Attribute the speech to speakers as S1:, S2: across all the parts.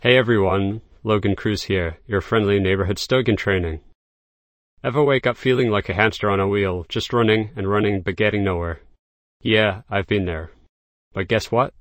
S1: Hey everyone, Logan Cruz here, your friendly neighborhood Stoic in training. Ever wake up feeling like a hamster on a wheel, just running and running but getting nowhere? Yeah, I've been there. But guess what?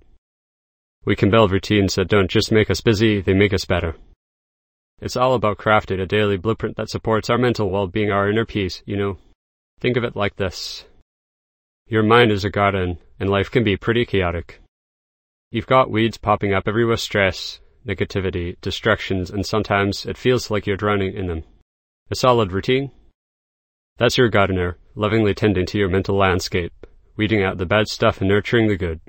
S1: We can build routines that don't just make us busy, they make us better. It's all about crafting a daily blueprint that supports our mental well-being, our inner peace, you know. Think of it like this. Your mind is a garden, and life can be pretty chaotic. You've got weeds popping up everywhere, stress, negativity, distractions, and sometimes it feels like you're drowning in them. A solid routine? That's your gardener, lovingly tending to your mental landscape, weeding out the bad stuff and nurturing the good.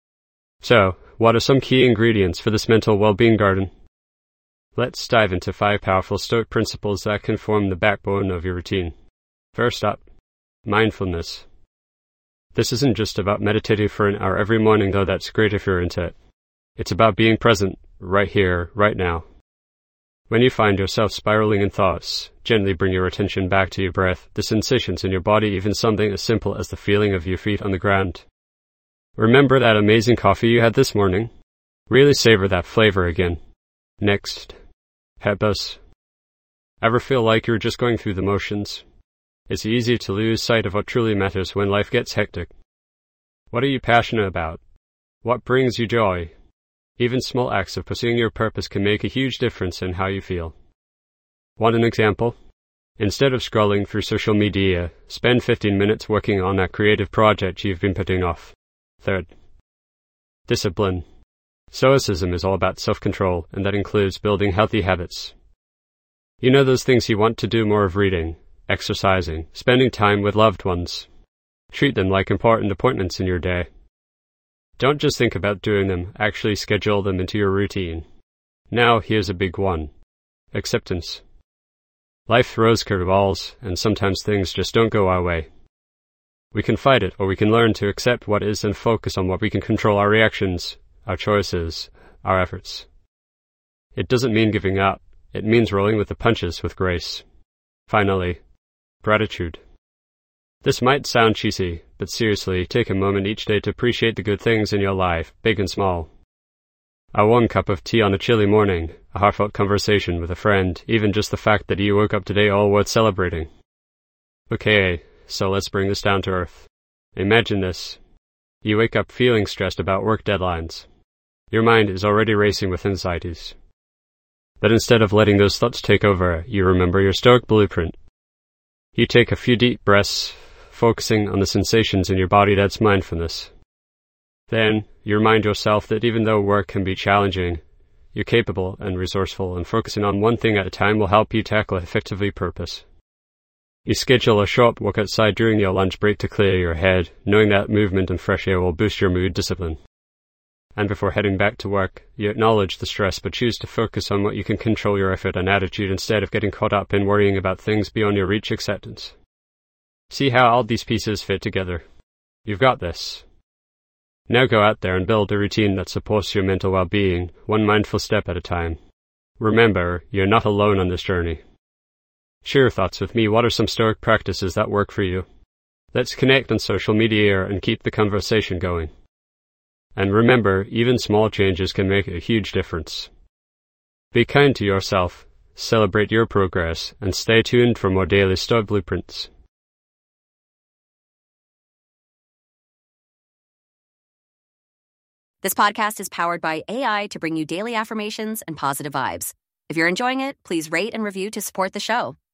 S1: So, what are some key ingredients for this mental well-being garden? Let's dive into 5 powerful Stoic principles that can form the backbone of your routine. First up, mindfulness. This isn't just about meditating for an hour every morning, though that's great if you're into it. It's about being present, right here, right now. When you find yourself spiraling in thoughts, gently bring your attention back to your breath, the sensations in your body, even something as simple as the feeling of your feet on the ground. Remember that amazing coffee you had this morning? Really savor that flavor again. Next, head buzz. Ever feel like you're just going through the motions? It's easy to lose sight of what truly matters when life gets hectic. What are you passionate about? What brings you joy? Even small acts of pursuing your purpose can make a huge difference in how you feel. Want an example? Instead of scrolling through social media, spend 15 minutes working on that creative project you've been putting off. Third, discipline. Stoicism is all about self-control, and that includes building healthy habits. You know those things you want to do more of: reading, exercising, spending time with loved ones. Treat them like important appointments in your day. Don't just think about doing them, actually schedule them into your routine. Now, here's a big one. Acceptance. Life throws curveballs, and sometimes things just don't go our way. We can fight it, or we can learn to accept what is and focus on what we can control: our reactions, our choices, our efforts. It doesn't mean giving up. It means rolling with the punches with grace. Finally, gratitude. This might sound cheesy, but seriously, take a moment each day to appreciate the good things in your life, big and small. A warm cup of tea on a chilly morning, a heartfelt conversation with a friend, even just the fact that you woke up today, all worth celebrating. Okay, so let's bring this down to earth. Imagine this. You wake up feeling stressed about work deadlines. Your mind is already racing with anxieties. But instead of letting those thoughts take over, you remember your Stoic blueprint. You take a few deep breaths, focusing on the sensations in your body. That's mindfulness. Then, you remind yourself that even though work can be challenging, you're capable and resourceful, and focusing on one thing at a time will help you tackle it effectively. Purpose. You schedule a short walk outside during your lunch break to clear your head, knowing that movement and fresh air will boost your mood. Discipline. And before heading back to work, you acknowledge the stress but choose to focus on what you can control: your effort and attitude, instead of getting caught up in worrying about things beyond your reach. Acceptance. See how all these pieces fit together? You've got this. Now go out there and build a routine that supports your mental well-being, one mindful step at a time. Remember, you're not alone on this journey. Share your thoughts with me. What are some Stoic practices that work for you? Let's connect on social media and keep the conversation going. And remember, even small changes can make a huge difference. Be kind to yourself, celebrate your progress, and stay tuned for more daily Stoic blueprints.
S2: This podcast is powered by AI to bring you daily affirmations and positive vibes. If you're enjoying it, please rate and review to support the show.